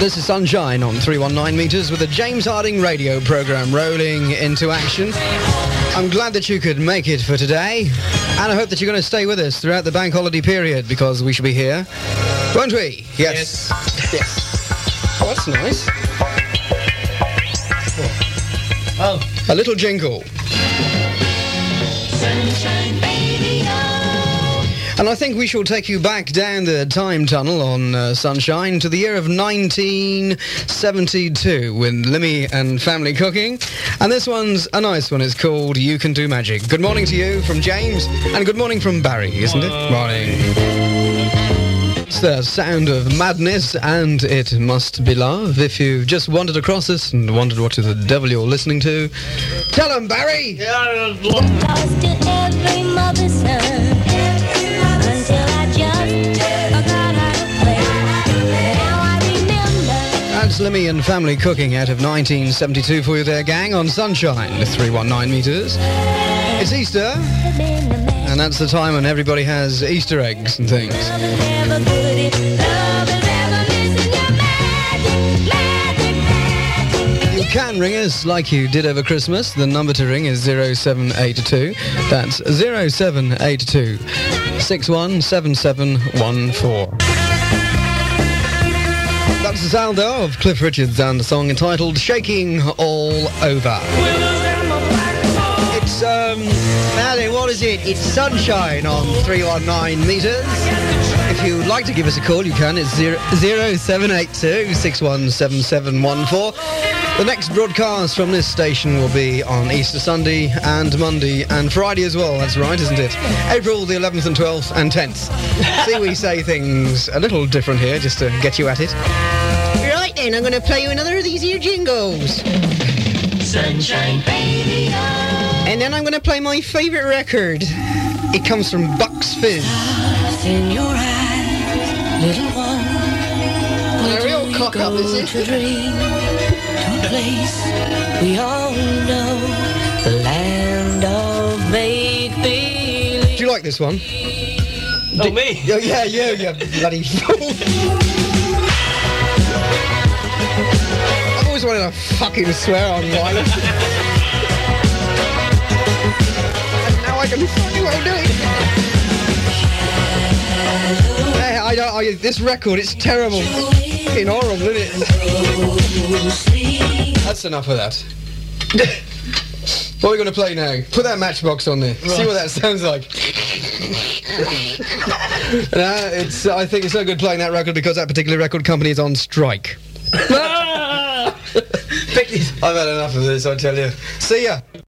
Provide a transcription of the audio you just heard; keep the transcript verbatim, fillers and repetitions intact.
This is Sunshine on three one nine meters with the James Harding radio programme rolling into action. I'm glad that you could make it for today, and I hope that you're going to stay with us throughout the bank holiday period, because we shall be here, won't we? Yes. Yes. yes. Oh, that's nice. Oh. A little jingle. Sunshine Radio. And I think we shall take you back down the time tunnel on uh, Sunshine to the year of nineteen seventy-two with Limmy and Family Cooking. And this one's a nice one. It's called You Can Do Magic. Good morning to you from James, and good morning from Barry, isn't it? Morning. It's the sound of madness, and it must be love. If you've just wandered across us and wondered what the devil you're listening to, tell them, Barry! Lost to every mother's son. Until I just got out of place. Now I remember. That's Limmy and Family Cooking out of nineteen seventy-two for you there, gang, on Sunshine, three one nine meters. It's Easter, and that's the time when everybody has Easter eggs and things. You can ring us like you did over Christmas. The number to ring is zero seven eight two. That's zero seven eight two six one seven seven one four. That's the sound though of Cliff Richards and a song entitled Shaking All Over. It's, um, Maddie, what is it? It's Sunshine on three one nine meters. If you'd like to give us a call, you can. It's zero seven eight two six one seven seven one four. The next broadcast from this station will be on Easter Sunday and Monday and Friday as well. That's right, isn't it? April the eleventh and twelfth and tenth. See, we say things a little different here just to get you at it. Right then, I'm going to play you another of these here jingles. Sunshine Radio. And then I'm going to play my favourite record. It comes from Bucks Fizz. In your eyes, little one. A real cock up, is it? To dream, to a place we all know, the land of make-believe. Do you like this one? Oh, me? Oh, yeah, you, you bloody fool. I've always wanted to fucking swear on wireless. And now I can fucking won't do it. Hey, I don't, I, this record, it's terrible. Fucking horrible, isn't it? That's enough of that. What are we going to play now? Put that Matchbox on there. Right. See what that sounds like. No, it's. I think it's no good playing that record because that particular record company is on strike. I've had enough of this, I tell you. See ya.